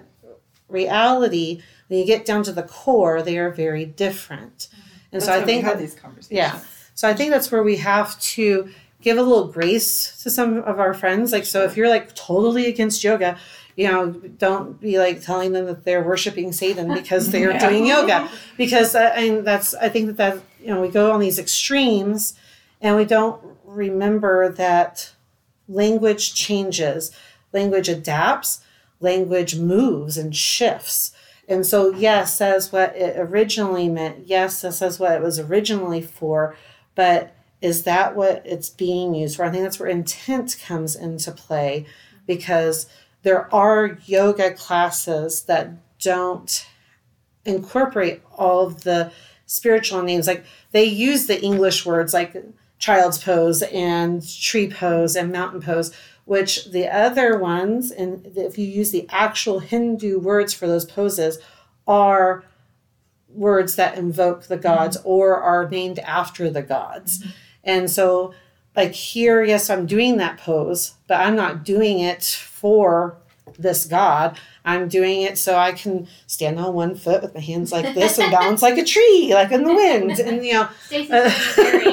[SPEAKER 1] reality, when you get down to the core, they are very different. And
[SPEAKER 4] that's
[SPEAKER 1] so I think
[SPEAKER 4] we have
[SPEAKER 1] that,
[SPEAKER 4] these conversations.
[SPEAKER 1] Yeah. So I think that's where we have to give a little grace to some of our friends. Like, so if you're like totally against yoga, you know, don't be like telling them that they're worshiping Satan because they are yeah. doing yoga. Because uh, and that's, I think that that, you know, we go on these extremes and we don't remember that language changes, language adapts, language moves and shifts. And so, yes, that's what it originally meant. Yes, this is what it was originally for. But is that what it's being used for? I think that's where intent comes into play, because there are yoga classes that don't incorporate all of the spiritual names. Like, they use the English words like child's pose and tree pose and mountain pose, which the other ones, and if you use the actual Hindu words for those poses, are words that invoke the gods mm-hmm. or are named after the gods. Mm-hmm. And so, like here, yes, I'm doing that pose, but I'm not doing it for this god. I'm doing it so I can stand on one foot with my hands like this and balance like a tree, like in the wind. And, you know, uh, very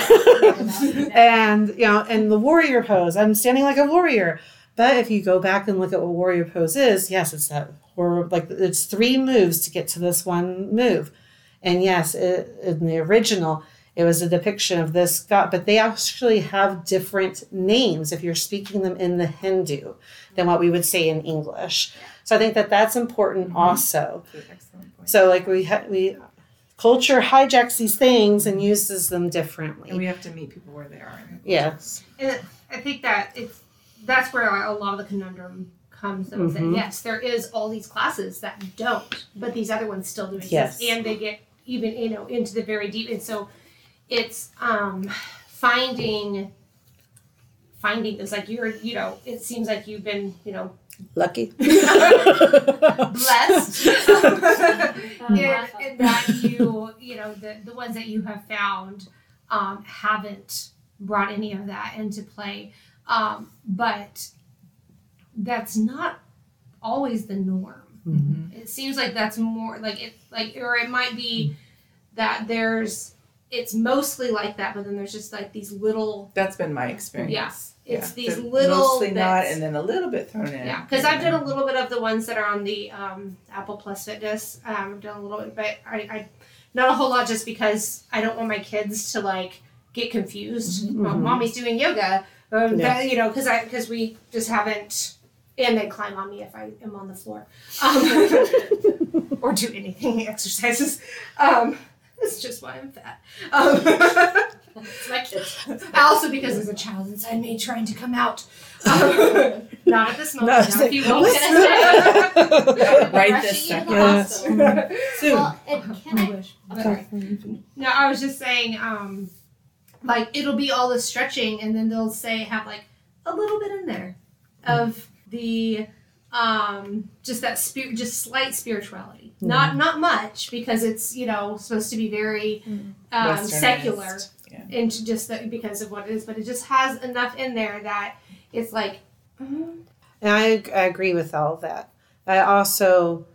[SPEAKER 1] good. and, you know, and the warrior pose, I'm standing like a warrior. But if you go back and look at what warrior pose is, yes, it's that horror, like it's three moves to get to this one move. And yes, it, in the original, it was a depiction of this god, but they actually have different names if you're speaking them in the Hindu than what we would say in English. So I think that that's important mm-hmm. also. Excellent point. So like we ha- we culture hijacks these things and uses them differently.
[SPEAKER 4] And we have to meet people where they are.
[SPEAKER 1] Yes.
[SPEAKER 3] And I think that it's that's where a lot of the conundrum comes. That mm-hmm. yes, there is all these classes that don't, but these other ones still do exist,
[SPEAKER 1] yes.
[SPEAKER 3] and they get even you know into the very deep. And so it's um, finding. Finding is like you're, you know, it seems like you've been, you know,
[SPEAKER 1] Lucky.
[SPEAKER 3] Blessed.
[SPEAKER 5] Um,
[SPEAKER 3] in, in that you, you know, the, the ones that you have found um, haven't brought any of that into play. Um, but that's not always the norm.
[SPEAKER 4] Mm-hmm.
[SPEAKER 3] It seems like that's more like it, like, or it might be that there's, it's mostly like that, but then there's just like these little,
[SPEAKER 4] That's been my experience.
[SPEAKER 3] yeah, it's
[SPEAKER 4] Yeah.
[SPEAKER 3] these
[SPEAKER 4] They're
[SPEAKER 3] little
[SPEAKER 4] mostly
[SPEAKER 3] bits.
[SPEAKER 4] not, and then a little bit thrown in.
[SPEAKER 3] Yeah, because I've done a little bit of the ones that are on the um, Apple Plus Fitness. Um, I've done a little bit, but I, I, not a whole lot, just because I don't want my kids to like get confused.
[SPEAKER 1] Mhm.
[SPEAKER 3] Well, mommy's doing yoga, um,
[SPEAKER 1] Yeah.
[SPEAKER 3] that, you know, because I because we just haven't. And they climb on me if I am on the floor, um, or do anything exercises. Um, it's just why I'm fat. Um,
[SPEAKER 5] It's my kids.
[SPEAKER 3] also because there's a child inside me trying to come out. Um, not at this moment.
[SPEAKER 1] No,
[SPEAKER 3] Not
[SPEAKER 1] it's
[SPEAKER 3] if you
[SPEAKER 1] like,
[SPEAKER 3] will.
[SPEAKER 4] Right
[SPEAKER 5] Rushing
[SPEAKER 4] this
[SPEAKER 5] you to the
[SPEAKER 4] second.
[SPEAKER 5] hospital.
[SPEAKER 4] Soon.
[SPEAKER 5] Well, and can I?
[SPEAKER 3] wish.
[SPEAKER 5] I'm sorry.
[SPEAKER 3] No, I was just saying, um, like it'll be all the stretching, and then they'll say have like a little bit in there of the um, just that spirit, just slight spirituality.
[SPEAKER 1] Mm.
[SPEAKER 3] Not not much, because it's, you know, supposed to be very um,
[SPEAKER 4] Westernized.
[SPEAKER 3] secular,
[SPEAKER 4] Yeah.
[SPEAKER 3] and just that because of what it is, but it just has enough in there that it's like. mm,
[SPEAKER 1] And I, I agree with all of that. I also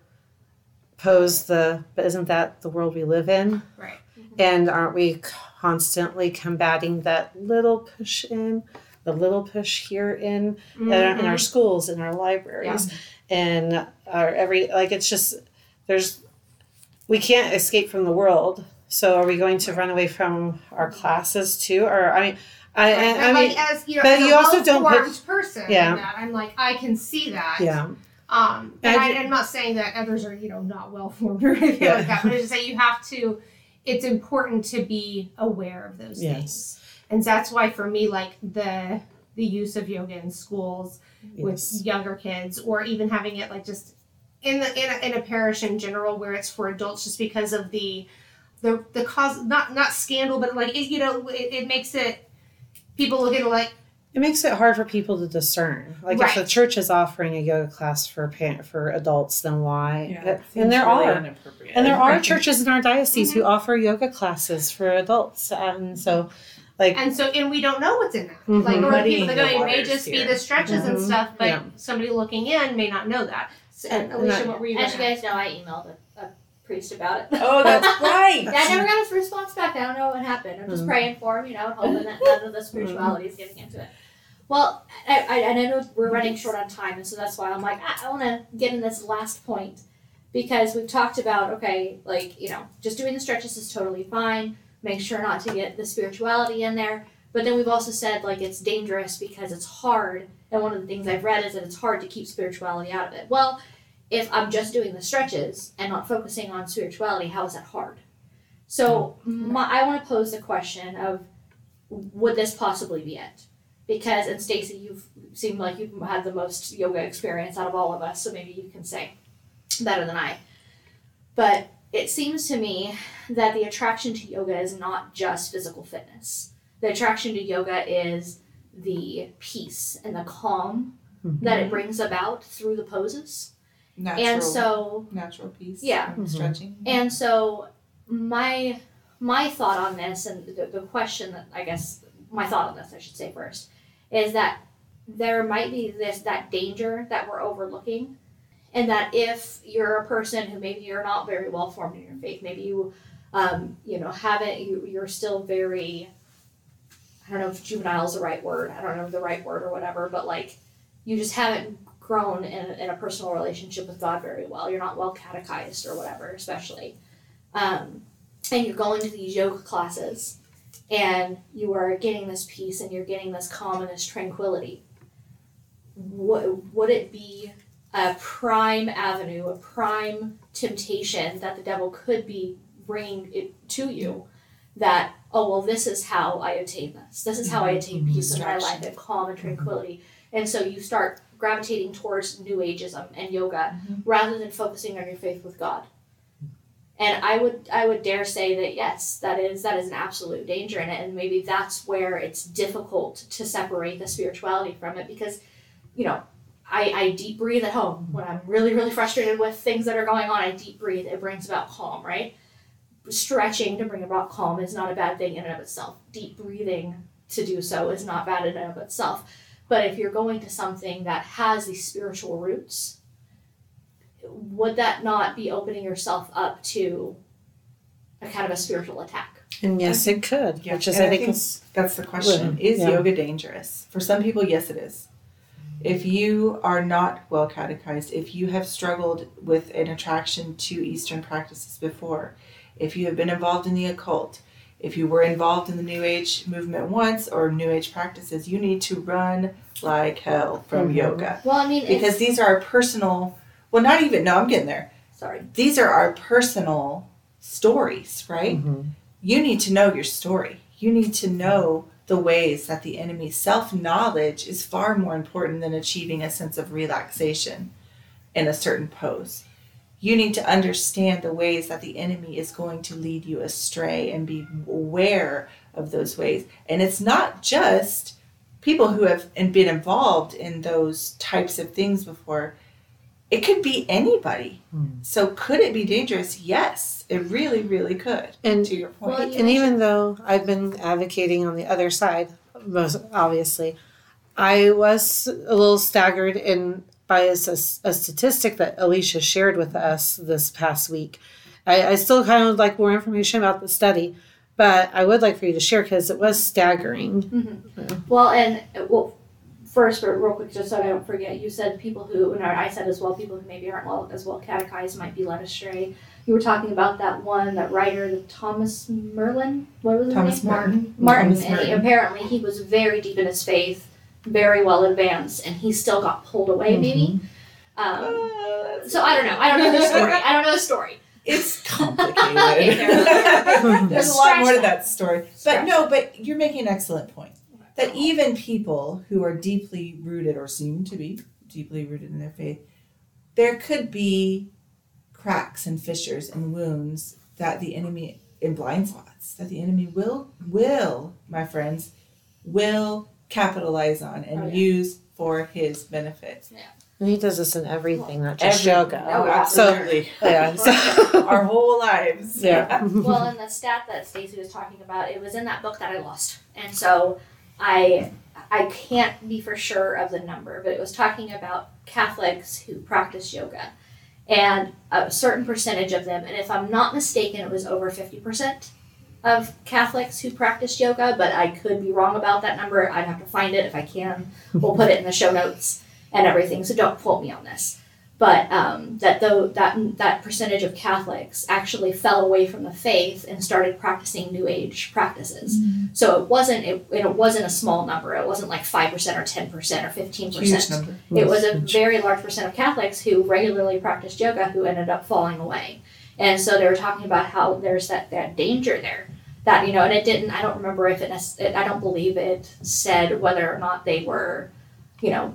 [SPEAKER 1] pose the, but isn't that the world we live in?
[SPEAKER 3] Right.
[SPEAKER 1] And aren't we constantly combating that little push in, the little push here in, in, our, in our schools, in our libraries, and our every, like, it's just, there's, we can't escape from the world. So are we going to run away from our classes too? Or, I mean, I,
[SPEAKER 3] Right.
[SPEAKER 1] I,
[SPEAKER 3] And
[SPEAKER 1] I mean,
[SPEAKER 3] like, as you know,
[SPEAKER 1] but
[SPEAKER 3] as a
[SPEAKER 1] you also don't put-
[SPEAKER 3] well-formed person,
[SPEAKER 1] Yeah.
[SPEAKER 3] in that I'm like, I can see that.
[SPEAKER 1] yeah.
[SPEAKER 3] Um, and
[SPEAKER 1] And
[SPEAKER 3] I,
[SPEAKER 1] I-
[SPEAKER 3] I'm not saying that others are, you know, not well formed or anything
[SPEAKER 1] Yeah.
[SPEAKER 3] like that, but it's just that you have to. It's important to be aware of those
[SPEAKER 1] Yes.
[SPEAKER 3] things, and that's why for me, like the the use of yoga in schools with
[SPEAKER 1] Yes.
[SPEAKER 3] younger kids, or even having it like just in the in a, in a parish in general where it's for adults, just because of the the the cause, not not scandal, but like it, you know, it, it makes it people look at it like.
[SPEAKER 1] It makes it hard for people to discern. Like if
[SPEAKER 3] Right.
[SPEAKER 1] the church is offering a yoga class for pa- for adults, then why?
[SPEAKER 4] Yeah, it
[SPEAKER 1] and
[SPEAKER 4] seems
[SPEAKER 1] there
[SPEAKER 4] really
[SPEAKER 1] are,
[SPEAKER 4] inappropriate.
[SPEAKER 1] and there are
[SPEAKER 4] Right.
[SPEAKER 1] churches in our diocese who offer yoga classes for adults, and so, like,
[SPEAKER 3] And so, and we don't know what's in that.
[SPEAKER 1] Mhm.
[SPEAKER 3] Like, or the
[SPEAKER 4] Muddying
[SPEAKER 3] people that
[SPEAKER 4] the
[SPEAKER 3] go, it may
[SPEAKER 4] waters
[SPEAKER 3] just be
[SPEAKER 4] here.
[SPEAKER 3] the stretches and
[SPEAKER 1] Mhm.
[SPEAKER 3] stuff, but
[SPEAKER 1] Yeah.
[SPEAKER 3] somebody looking in may not know that. So,
[SPEAKER 1] And- and
[SPEAKER 3] Alicia,
[SPEAKER 1] that-
[SPEAKER 3] what were you
[SPEAKER 5] As
[SPEAKER 3] going
[SPEAKER 5] you
[SPEAKER 3] to
[SPEAKER 5] guys know, I emailed a, a priest about it.
[SPEAKER 4] Oh, that's right.
[SPEAKER 5] Yeah, I never got a response back. I don't know what happened. I'm just
[SPEAKER 1] Mm.
[SPEAKER 5] praying for him, you know, and hoping that none of the spirituality is getting into it. Well, I, I, and I know we're running short on time, and so that's why I'm like, I, I want to get in this last point, because we've talked about, okay, like, you know, just doing the stretches is totally fine. Make sure not to get the spirituality in there. But then we've also said, like, it's dangerous because it's hard. And one of the things I've read is that it's hard to keep spirituality out of it. Well, if I'm just doing the stretches and not focusing on spirituality, how is that hard? So my, I want to pose the question of, would this possibly be it? Because, and Stacy, you've seemed like you've had the most yoga experience out of all of us, so maybe you can say better than I. But it seems to me that the attraction to yoga is not just physical fitness. The attraction to yoga is the peace and the calm
[SPEAKER 1] Mhm.
[SPEAKER 5] that it brings about through the poses.
[SPEAKER 4] Natural,
[SPEAKER 5] And so,
[SPEAKER 4] natural peace.
[SPEAKER 5] Yeah.
[SPEAKER 4] and
[SPEAKER 1] Mhm.
[SPEAKER 4] Stretching.
[SPEAKER 5] and so my my thought on this, and the, the question that I guess my thought on this I should say first, is that there might be this that danger that we're overlooking, and that if you're a person who maybe you're not very well formed in your faith, maybe you um, you know haven't you you're still very, I don't know if juvenile is the right word, I don't know the right word or whatever, but like you just haven't grown in, in a personal relationship with God very well. You're not well catechized or whatever, especially. Um, and you're going to these yoga classes and you are getting this peace and you're getting this calm and this tranquility. Would, would it be a prime avenue, a prime temptation that the devil could be bringing it to you, that, oh, well, this is how I attain this. This is how I attain peace in my life and calm and tranquility. And so you start gravitating towards New Ageism and yoga
[SPEAKER 4] Mhm.
[SPEAKER 5] rather than focusing on your faith with God. And I would I would dare say that yes, that is that is an absolute danger in it, and maybe that's where it's difficult to separate the spirituality from it, because, you know, I, I deep breathe at home. When I'm really, really frustrated with things that are going on, I deep breathe. It brings about calm, right? Stretching to bring about calm is not a bad thing in and of itself. Deep breathing to do so is not bad in and of itself. But if you're going to something that has these spiritual roots, would that not be opening yourself up to a kind of a spiritual attack?
[SPEAKER 1] And yes, it could,
[SPEAKER 4] Yeah,
[SPEAKER 1] which is,
[SPEAKER 4] and
[SPEAKER 1] I think, is,
[SPEAKER 4] that's the question. Is
[SPEAKER 1] yeah.
[SPEAKER 4] yoga dangerous? For some people, yes, it is. If you are not well catechized, if you have struggled with an attraction to Eastern practices before, if you have been involved in the occult, if you were involved in the New Age movement once or New Age practices, you need to run like hell from
[SPEAKER 1] Mm-hmm.
[SPEAKER 4] yoga.
[SPEAKER 5] Well, I mean,
[SPEAKER 4] Because
[SPEAKER 5] it's,
[SPEAKER 4] these are our personal, well, not even, no, I'm getting there.
[SPEAKER 5] sorry.
[SPEAKER 4] These are our personal stories, right?
[SPEAKER 1] Mhm.
[SPEAKER 4] You need to know your story. You need to know the ways that the enemy, self-knowledge is far more important than achieving a sense of relaxation in a certain pose. You need to understand the ways that the enemy is going to lead you astray and be aware of those ways. And it's not just people who have been involved in those types of things before. It could be anybody.
[SPEAKER 1] Hmm.
[SPEAKER 4] So could it be dangerous? Yes, it really, really could.
[SPEAKER 1] And-
[SPEAKER 4] to your point.
[SPEAKER 5] Well,
[SPEAKER 1] And even though I've been advocating on the other side, most obviously, I was a little staggered in by a, a statistic that Alicia shared with us this past week. I, I still kind of would like more information about the study, but I would like for you to share because it was staggering.
[SPEAKER 5] Mm-hmm. Well, and well, first, but real quick, just so I don't forget, you said people who, and I said as well, people who maybe aren't well as well catechized might be led astray. You were talking about that one, that writer, the Thomas Merlin. What was his
[SPEAKER 4] Thomas
[SPEAKER 5] name?
[SPEAKER 4] Martin.
[SPEAKER 5] Martin.
[SPEAKER 4] Thomas
[SPEAKER 5] And he,
[SPEAKER 4] Merton.
[SPEAKER 5] apparently, he was very deep in his faith, very well advanced, and he still got pulled away. Maybe. Um,
[SPEAKER 4] Uh,
[SPEAKER 5] so I don't know. I don't know the story. I don't know the story.
[SPEAKER 4] It's complicated.
[SPEAKER 5] Okay, fair
[SPEAKER 4] There's a lot more to
[SPEAKER 5] Scratch
[SPEAKER 4] that story. But
[SPEAKER 5] Scratch
[SPEAKER 4] no, but you're making an excellent point. That even people who are deeply rooted or seem to be deeply rooted in their faith, there could be cracks and fissures and wounds that the enemy, in blind spots, that the enemy will, will, my friends, will capitalize on and
[SPEAKER 5] Oh, yeah.
[SPEAKER 4] use for his benefit.
[SPEAKER 1] And he does this in everything, not just
[SPEAKER 4] Every-
[SPEAKER 1] yoga.
[SPEAKER 5] Oh,
[SPEAKER 4] absolutely.
[SPEAKER 1] Yeah. So,
[SPEAKER 4] Our whole lives.
[SPEAKER 1] yeah.
[SPEAKER 5] Well, and the stat that Stacey was talking about, it was in that book that I lost, and so I I can't be for sure of the number, but it was talking about Catholics who practice yoga, and a certain percentage of them, and if I'm not mistaken, it was over fifty percent of Catholics who practice yoga, but I could be wrong about that number. I'd have to find it. If I can, we'll put it in the show notes and everything, so don't quote me on this. But um, that though that that percentage of Catholics actually fell away from the faith and started practicing New Age practices.
[SPEAKER 4] Mm-hmm.
[SPEAKER 5] So it wasn't it, it wasn't a small number. It wasn't like five percent or ten percent or fifteen
[SPEAKER 4] Huge
[SPEAKER 5] percent.
[SPEAKER 4] number.
[SPEAKER 5] It was a very large percent of Catholics who regularly practiced yoga who ended up falling away. And so they were talking about how there's that, that danger there. That, you know, and it didn't, I don't remember if it, it, I don't believe it said whether or not they were, you know,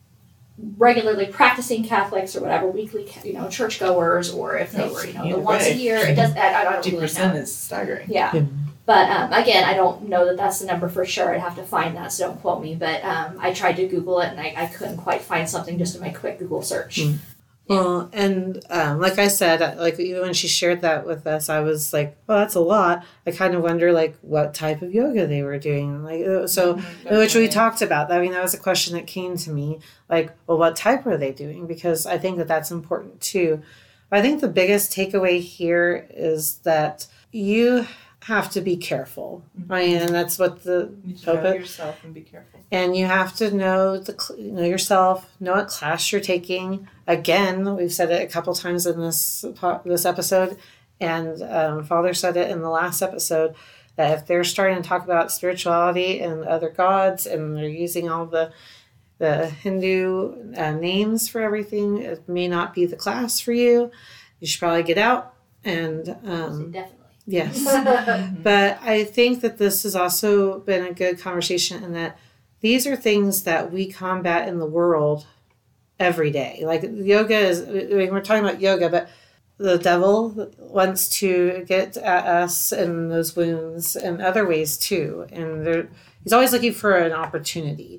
[SPEAKER 5] regularly practicing Catholics or whatever, weekly, you know, churchgoers, or if they were, you know, the
[SPEAKER 4] Either
[SPEAKER 5] once a
[SPEAKER 4] way.
[SPEAKER 5] year. It does, I, I don't
[SPEAKER 4] fifty
[SPEAKER 5] really
[SPEAKER 4] percent
[SPEAKER 5] know.
[SPEAKER 4] is staggering.
[SPEAKER 5] Yeah.
[SPEAKER 1] Yeah.
[SPEAKER 5] But um, again, I don't know that that's the number for sure. I'd have to find that, so don't quote me. But um, I tried to Google it, and I, I couldn't quite find something just in my quick Google search.
[SPEAKER 1] Mm. Well, and um, like I said, like even when she shared that with us, I was like, "Well, that's a lot." I kind of wonder, like, what type of yoga they were doing, like, uh, so
[SPEAKER 4] Mm-hmm.
[SPEAKER 1] which we talked about. I mean, that was a question that came to me, like, well, what type are they doing? Because I think that that's important too. But I think the biggest takeaway here is that you have to be careful, right? And that's what the
[SPEAKER 4] You need to know
[SPEAKER 1] Pope-
[SPEAKER 4] yourself and be careful.
[SPEAKER 1] and you have to know the cl- know yourself, know what class you're taking. Again, we've said it a couple times in this po- this episode, and um, Father said it in the last episode, that if they're starting to talk about spirituality and other gods, and they're using all the the Hindu uh, names for everything, it may not be the class for you. You should probably get out. And um,
[SPEAKER 5] Definitely.
[SPEAKER 1] yes. But I think that this has also been a good conversation in that these are things that we combat in the world every day. Like yoga is, I mean, we're talking about yoga, but the devil wants to get at us in those wounds and other ways too. And there, he's always looking for an opportunity.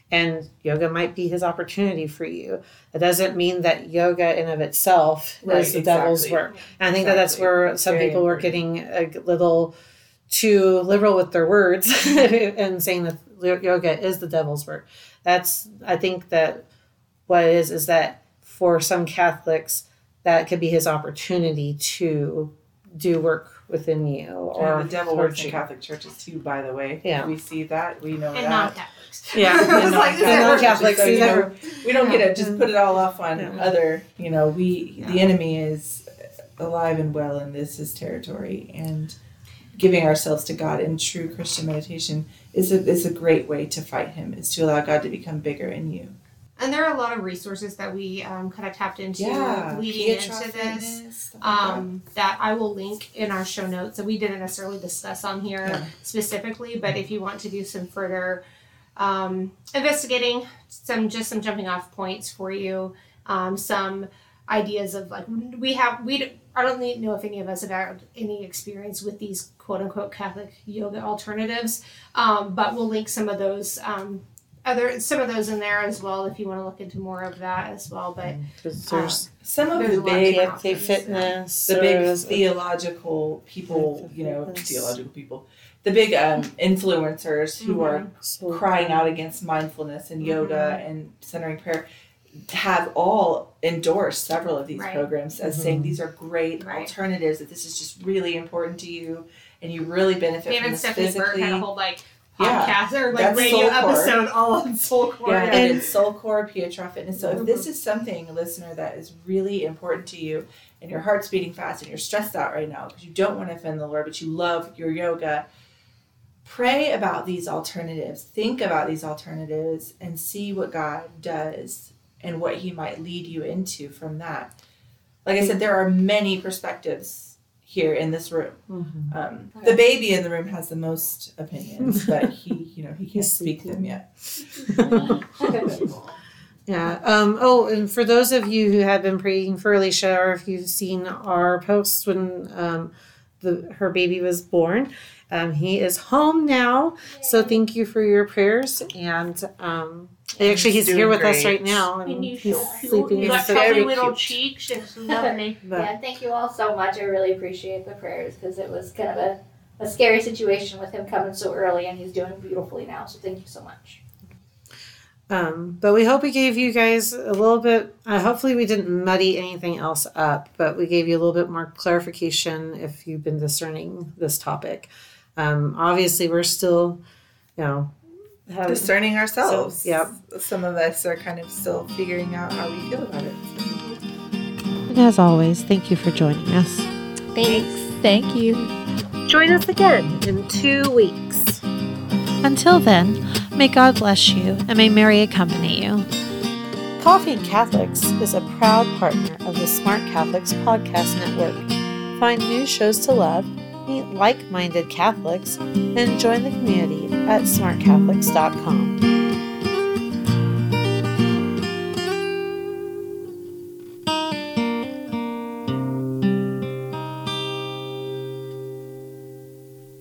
[SPEAKER 1] And yoga might be his opportunity for you. It doesn't mean that yoga in of itself
[SPEAKER 4] Right,
[SPEAKER 1] is the devil's
[SPEAKER 4] exactly.
[SPEAKER 1] work. And I think that that's
[SPEAKER 4] Exactly.
[SPEAKER 1] where some
[SPEAKER 4] Very
[SPEAKER 1] people were
[SPEAKER 4] important.
[SPEAKER 1] getting a little too liberal with their words and saying that yoga is the devil's work. That's, I think that what it is, is that for some Catholics, that could be his opportunity to do work within you. Or
[SPEAKER 4] And the devil works
[SPEAKER 1] towards
[SPEAKER 4] in
[SPEAKER 1] you.
[SPEAKER 4] Catholic churches too, by the way.
[SPEAKER 1] Yeah.
[SPEAKER 4] We see that. We know
[SPEAKER 3] And
[SPEAKER 4] that.
[SPEAKER 3] non-Catholics.
[SPEAKER 1] Yeah,
[SPEAKER 4] I was like,
[SPEAKER 1] and
[SPEAKER 4] is that
[SPEAKER 1] non-Catholics,
[SPEAKER 4] so,
[SPEAKER 1] you
[SPEAKER 4] you know,
[SPEAKER 1] never-
[SPEAKER 4] we don't get
[SPEAKER 1] Yeah.
[SPEAKER 4] to just put it all off on
[SPEAKER 1] Yeah.
[SPEAKER 4] other, you know, we, the
[SPEAKER 1] Yeah.
[SPEAKER 4] enemy is alive and well in this, his territory. And giving ourselves to God in true Christian meditation is a, is a great way to fight him, is to allow God to become bigger in you.
[SPEAKER 3] And there are a lot of resources that we um, kind of tapped into
[SPEAKER 4] Yeah.
[SPEAKER 3] leading
[SPEAKER 4] Pietra
[SPEAKER 3] into this.
[SPEAKER 4] fitness, stuff like that.
[SPEAKER 3] Um, that I will link in our show notes. So we didn't necessarily discuss on here
[SPEAKER 4] Yeah.
[SPEAKER 3] specifically, but if you want to do some further um, investigating, some just some jumping off points for you, um, some ideas of like we have we d- I don't need- know if any of us have had any experience with these quote unquote Catholic yoga alternatives, um, but we'll link some of those. Um, other some of those in there as well if you want to look into more of that as well. But
[SPEAKER 1] 'Cause there's
[SPEAKER 4] Some of
[SPEAKER 3] There's
[SPEAKER 4] the
[SPEAKER 3] a lot of
[SPEAKER 4] big,
[SPEAKER 3] different
[SPEAKER 1] P F K
[SPEAKER 3] options,
[SPEAKER 1] fitness.
[SPEAKER 4] the big
[SPEAKER 1] there's-
[SPEAKER 4] theological people, you know,
[SPEAKER 1] Fitness.
[SPEAKER 4] theological people, the big um, influencers who are
[SPEAKER 1] So-
[SPEAKER 4] crying out against mindfulness and yoga and centering prayer have all endorsed several of these
[SPEAKER 3] Right.
[SPEAKER 4] programs as
[SPEAKER 1] Mhm.
[SPEAKER 4] saying these are great
[SPEAKER 3] Right.
[SPEAKER 4] alternatives, that this is just really important to you and you really benefit from
[SPEAKER 3] David
[SPEAKER 4] this
[SPEAKER 3] Stephanie Burke
[SPEAKER 4] physically.
[SPEAKER 3] had a whole like
[SPEAKER 4] Yeah.
[SPEAKER 3] podcast or like
[SPEAKER 4] That's
[SPEAKER 3] radio
[SPEAKER 4] Soulcore.
[SPEAKER 3] episode all on Soulcore.
[SPEAKER 4] Yeah,
[SPEAKER 1] And-
[SPEAKER 4] and it's Soulcore, Pietra Fitness. So if this
[SPEAKER 3] Mhm.
[SPEAKER 4] is something, listener, that is really important to you and your heart's beating fast and you're stressed out right now because you don't want to offend the Lord, but you love your yoga, pray about these alternatives. Think about these alternatives and see what God does and what he might lead you into from that. Like I said, there are many perspectives here in this room.
[SPEAKER 1] Mhm.
[SPEAKER 4] Um, the baby in the room has the most opinions, but he, you know, he can't
[SPEAKER 1] He's
[SPEAKER 4] speak
[SPEAKER 1] speaking.
[SPEAKER 4] them yet.
[SPEAKER 1] Yeah. Um, oh, and for those of you who have been praying for Alicia, or if you've seen our posts when um, the her baby was born, um, he is home now. So thank you for your prayers. And um, actually, he's
[SPEAKER 4] He's
[SPEAKER 1] here
[SPEAKER 4] doing
[SPEAKER 1] with us
[SPEAKER 4] great.
[SPEAKER 1] right now, and
[SPEAKER 3] And you
[SPEAKER 1] he's
[SPEAKER 3] so cute.
[SPEAKER 1] sleeping.
[SPEAKER 3] You
[SPEAKER 1] in
[SPEAKER 3] got
[SPEAKER 1] the
[SPEAKER 4] very
[SPEAKER 3] chubby little
[SPEAKER 4] cute.
[SPEAKER 3] cheeks. It's lovely.
[SPEAKER 1] But-
[SPEAKER 5] Yeah, thank you all so much. I really appreciate the prayers because it was kind of a, a scary situation with him coming so early, and he's doing beautifully now. So thank you so much.
[SPEAKER 1] Um, but we hope we gave you guys a little bit, uh, hopefully we didn't muddy anything else up, but we gave you a little bit more clarification if you've been discerning this topic. Um, obviously we're still, you know, having,
[SPEAKER 4] Discerning ourselves.
[SPEAKER 1] So, yep.
[SPEAKER 4] Some of us are kind of still figuring out how we feel about it.
[SPEAKER 1] and as always, thank you for joining us.
[SPEAKER 3] Thanks.
[SPEAKER 2] Thank you.
[SPEAKER 1] Join us again in two weeks.
[SPEAKER 2] Until then, may God bless you and may Mary accompany you.
[SPEAKER 1] Coffee and Catholics is a proud partner of the Smart Catholics Podcast Network. Find new shows to love, meet like-minded Catholics, and join the community at smart catholics dot com.